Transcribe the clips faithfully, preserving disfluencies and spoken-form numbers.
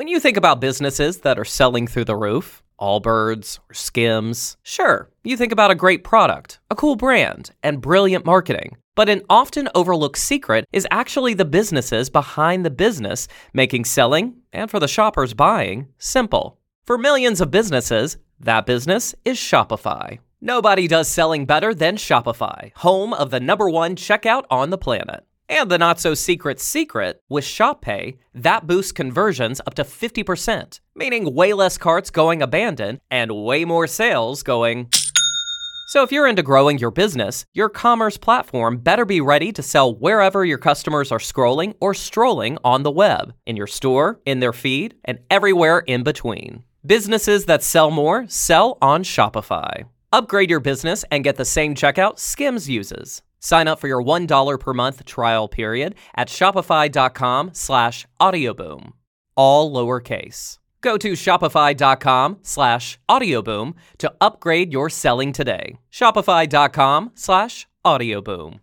When you think about businesses that are selling through the roof, Allbirds or Skims, sure, you think about a great product, a cool brand, and brilliant marketing. But an often overlooked secret is actually the businesses behind the business, making selling, and for the shoppers buying, simple. For millions of businesses, that business is Shopify. Nobody does selling better than Shopify, home of the number one checkout on the planet. And the not-so-secret secret, with ShopPay, that boosts conversions up to fifty percent, meaning way less carts going abandoned and way more sales going... So if you're into growing your business, your commerce platform better be ready to sell wherever your customers are scrolling or strolling on the web, in your store, in their feed, and everywhere in between. Businesses that sell more sell on Shopify. Upgrade your business and get the same checkout Skims uses. Sign up for your one dollar per month trial period at shopify.com slash audioboom. All lowercase. Go to shopify.com slash audioboom to upgrade your selling today. Shopify.com slash audioboom.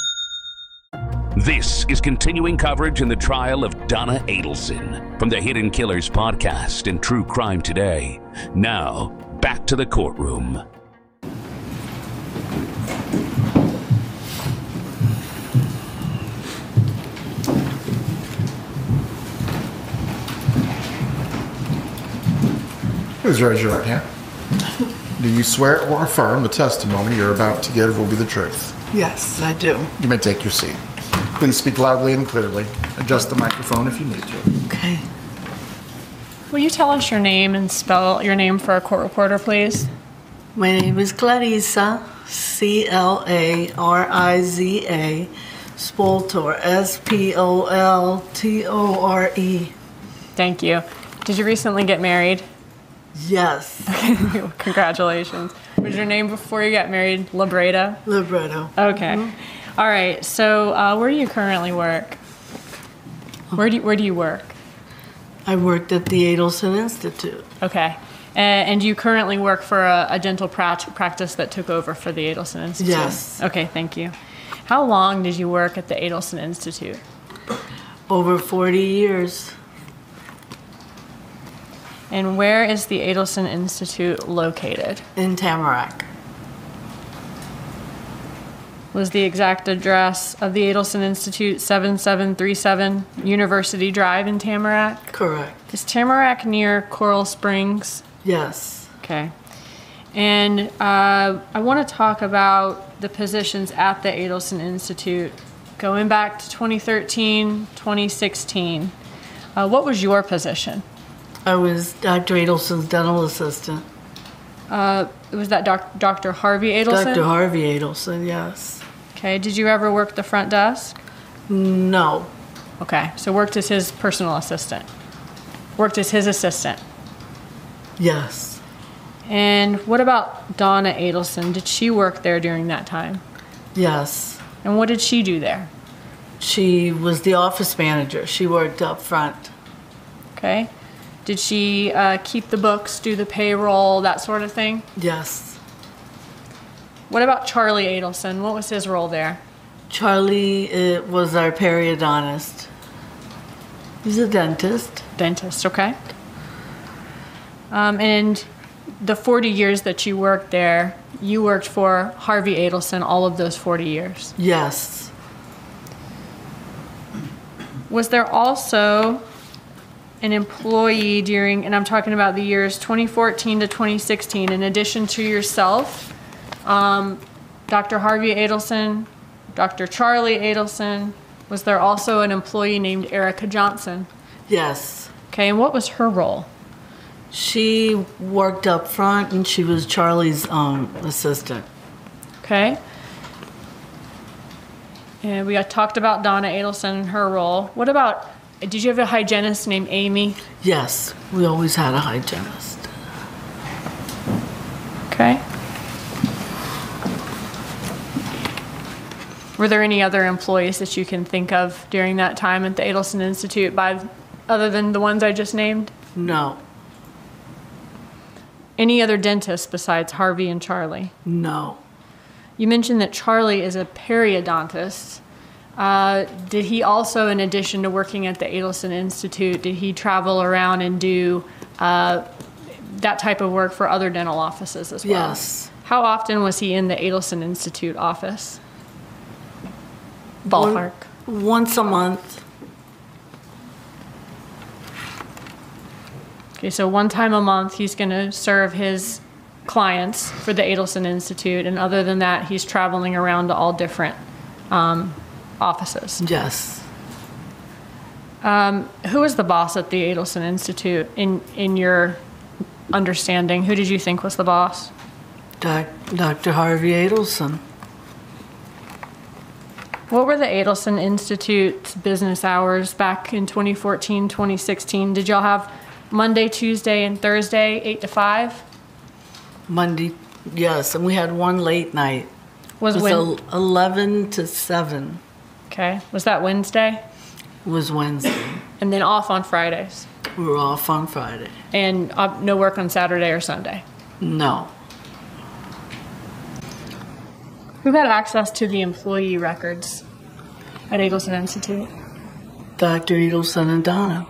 This is continuing coverage in the trial of Donna Adelson from the Hidden Killers podcast and True Crime Today. Now, back to the courtroom. Please raise your right hand. Do you swear or affirm the testimony you're about to give will be the truth? Yes, I do. You may take your seat. Please speak loudly and clearly. Adjust the microphone if you need to. Okay. Will you tell us your name and spell your name for a court reporter, please? My name is Clarissa, C L A R I Z A, Spoltor, S P O L T O R E. Thank you. Did you recently get married? Yes. Congratulations. Was your name before you got married Libretto? Libretto. Okay. Mm-hmm. All right. So uh, where do you currently work? Where do you, where do you work? I worked at the Adelson Institute. Okay. Uh, and you currently work for a, a dental pra- practice that took over for the Adelson Institute? Yes. Okay, thank you. How long did you work at the Adelson Institute? Over forty years. And where is the Adelson Institute located? In Tamarack. Was the exact address of the Adelson Institute seven seven three seven University Drive in Tamarack? Correct. Is Tamarack near Coral Springs? Yes. Okay. And uh, I want to talk about the positions at the Adelson Institute going back to twenty thirteen, twenty sixteen. Uh, what was your position? I was Doctor Adelson's dental assistant. Uh, was that doc- Doctor Harvey Adelson? Doctor Harvey Adelson, yes. Okay. Did you ever work the front desk? No. Okay. So worked as his personal assistant. Worked as his assistant. Yes. And what about Donna Adelson? Did she work there during that time? Yes. And what did she do there? She was the office manager. She worked up front. Okay. Did she uh, keep the books, do the payroll, that sort of thing? Yes. What about Charlie Adelson? What was his role there? Charlie uh, was our periodontist. He's a dentist. Dentist, okay. Um, and the forty years that you worked there, you worked for Harvey Adelson all of those forty years? Yes. Was there also an employee during, and I'm talking about the years twenty fourteen to twenty sixteen, in addition to yourself, um, Doctor Harvey Adelson, Doctor Charlie Adelson, was there also an employee named Erica Johnson? Yes. Okay, and what was her role? She worked up front and she was Charlie's um, assistant. Okay. And we got talked about Donna Adelson and her role. What about, did you have a hygienist named Amy? Yes, we always had a hygienist. Okay. Were there any other employees that you can think of during that time at the Adelson Institute, by, other than the ones I just named? No. Any other dentists besides Harvey and Charlie? No. You mentioned that Charlie is a periodontist. Uh, did he also, in addition to working at the Adelson Institute, did he travel around and do uh, that type of work for other dental offices as well? Yes. How often was he in the Adelson Institute office? Ballpark. One, once a month. Okay, so one time a month he's going to serve his clients for the Adelson Institute, and other than that, he's traveling around to all different um, offices. Yes. Um, who was the boss at the Adelson Institute in, in your understanding? Who did you think was the boss? Doc, Doctor Harvey Adelson. What were the Adelson Institute's business hours back in twenty fourteen, twenty sixteen? Did y'all have Monday, Tuesday, and Thursday, eight to five? Monday, yes, and we had one late night. Was it was when? el- eleven to seven. Okay. Was that Wednesday? It was Wednesday. And then off on Fridays? We were off on Friday. And uh, no work on Saturday or Sunday? No. Who had access to the employee records at Adelson Institute? Doctor Adelson and Donna.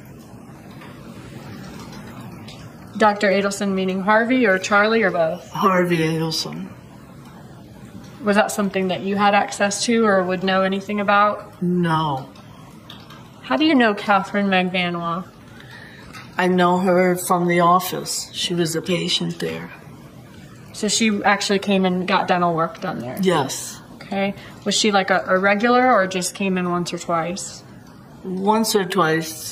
Doctor Adelson meaning Harvey or Charlie or both? Harvey Adelson. Was that something that you had access to or would know anything about? No. How do you know Catherine McVanois? I know her from the office. She was a patient there. So she actually came and got dental work done there? Yes. Okay. Was she like a, a regular or just came in once or twice? Once or twice.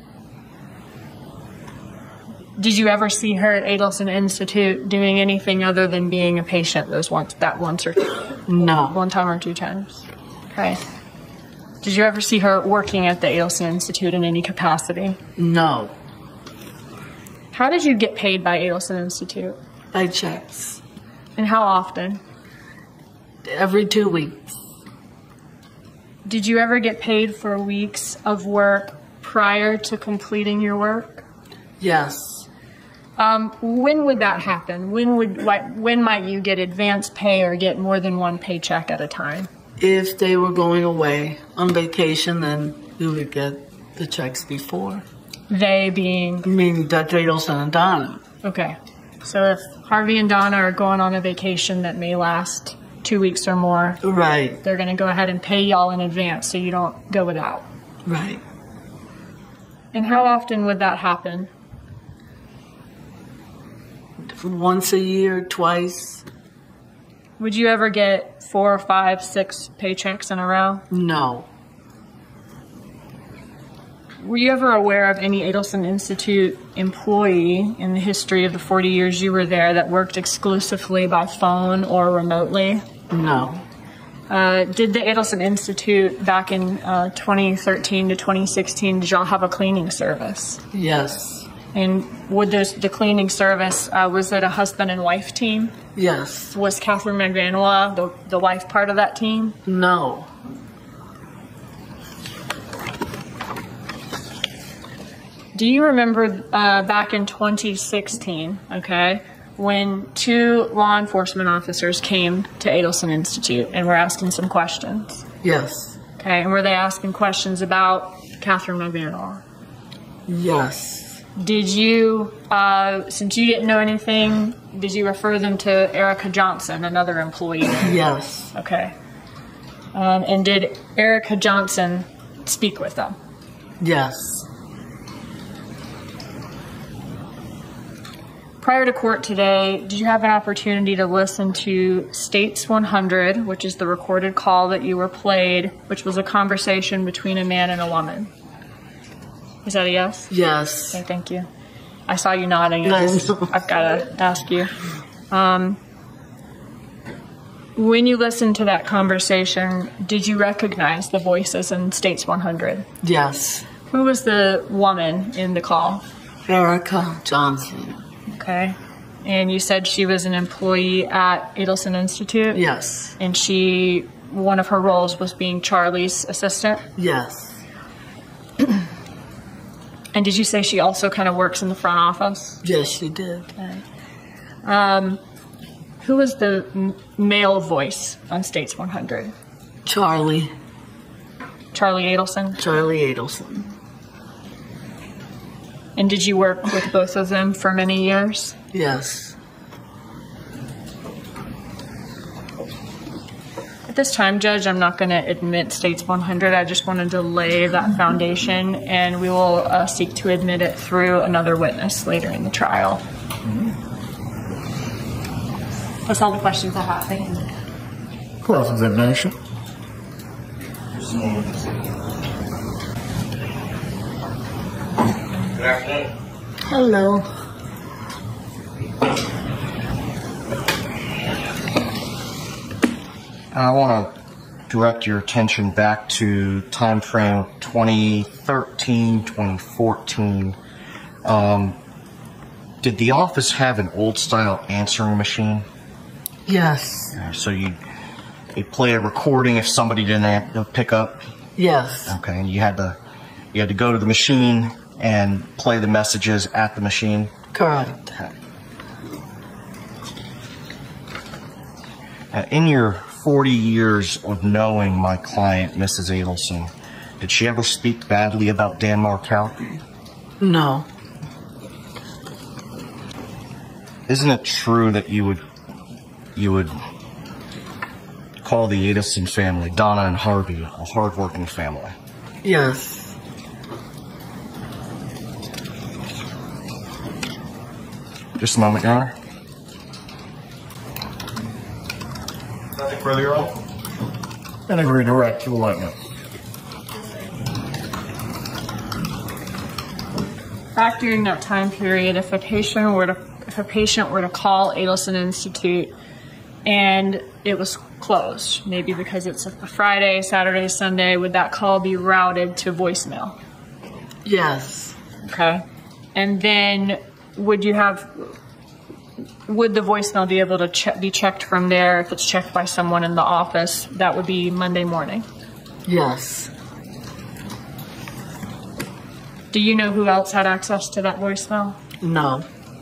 Did you ever see her at Adelson Institute doing anything other than being a patient those once that once or No. one time or two times? Okay. Did you ever see her working at the Adelson Institute in any capacity? No. How did you get paid by Adelson Institute? By checks. And how often? Every two weeks. Did you ever get paid for weeks of work prior to completing your work? Yes. Um, when would that happen? When would like when might you get advance pay or get more than one paycheck at a time? If they were going away on vacation, then we would get the checks before. They being I mean, Doctor Adelson and Donna. okay. So if Harvey and Donna are going on a vacation that may last two weeks or more, Right. they're going to go ahead and pay y'all in advance so you don't go without. Right. And how often would that happen? Once a year, twice. Would you ever get four, five, six paychecks in a row? No. Were you ever aware of any Adelson Institute employee in the history of the forty years you were there that worked exclusively by phone or remotely? No. Uh, did the Adelson Institute back in uh, twenty thirteen to twenty sixteen, did y'all have a cleaning service? Yes. And would those, the cleaning service, uh, was it a husband and wife team? Yes. Was Catherine McVanois the, the wife part of that team? No. Do you remember uh, back in twenty sixteen, okay, when two law enforcement officers came to Adelson Institute and were asking some questions? Yes. Okay, and were they asking questions about Catherine McVanois? Yes. Did you, uh, since you didn't know anything, did you refer them to Erica Johnson, another employee? Yes. Okay. Um, and did Erica Johnson speak with them? Yes. Prior to court today, did you have an opportunity to listen to States one hundred, which is the recorded call that you were played, which was a conversation between a man and a woman? Is that a yes? Yes. Okay, thank you. I saw you nodding. I just, I've got to ask you. Um, when you listened to that conversation, did you recognize the voices in States one hundred? Yes. Who was the woman in the call? Erica Johnson. Okay. And you said she was an employee at Adelson Institute? Yes. And she, one of her roles was being Charlie's assistant? Yes. And did you say she also kind of works in the front office? Yes, she did. Okay. Um, who was the m- male voice on States one hundred? Charlie. Charlie Adelson? Charlie Adelson. And did you work with both of them for many years? Yes. At this time, Judge, I'm not going to admit States one hundred. I just wanted to lay that foundation, and we will uh, seek to admit it through another witness later in the trial. Mm-hmm. That's all the questions I have. Thank you. Cross-examination. Good afternoon. Hello. I want to direct your attention back to time frame twenty thirteen, twenty fourteen. Um, did the office have an old-style answering machine? Yes. Uh, so you you play a recording if somebody didn't a- pick up. Yes. Okay, and you had to you had to go to the machine and play the messages at the machine. Correct. Okay. Uh, in your forty years of knowing my client, Missus Adelson, did she ever speak badly about Dan Markel? No. Isn't it true that you would you would call the Adelson family, Donna and Harvey, a hardworking family? Yes. Just a moment, Your Honor. Nothing further, Your Honor? And agree to direct to the witness. Back during that time period, if a patient were to if a patient were to call Adelson Institute and it was closed, maybe because it's a Friday, Saturday, Sunday, would that call be routed to voicemail? Yes. Okay. And then would you have, would the voicemail be able to che- be checked from there if it's checked by someone in the office? That would be Monday morning. Yes. Do you know who else had access to that voicemail? No.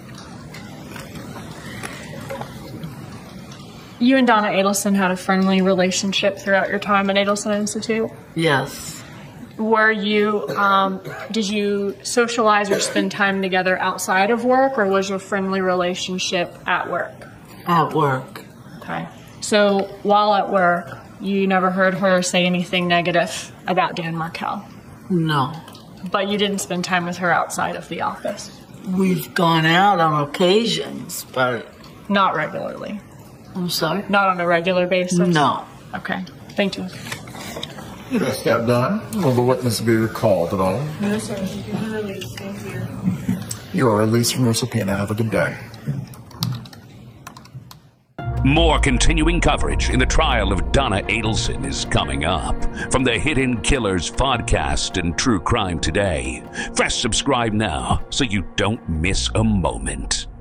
You and Donna Adelson had a friendly relationship throughout your time at Adelson Institute? Yes. Were you, um, did you socialize or spend time together outside of work, or was your friendly relationship at work? At work. Okay. So while at work, you never heard her say anything negative about Dan Markel, No. but you didn't spend time with her outside of the office? We've gone out on occasions, but Not regularly. I'm sorry? Not on a regular basis? No. Okay. Thank you. Just got done. Will the witness be recalled at all? No, sir. You can release. Thank you. You are released from your subpoena. Have a good day. More continuing coverage in the trial of Donna Adelson is coming up from the Hidden Killers podcast and True Crime Today. Press subscribe now so you don't miss a moment.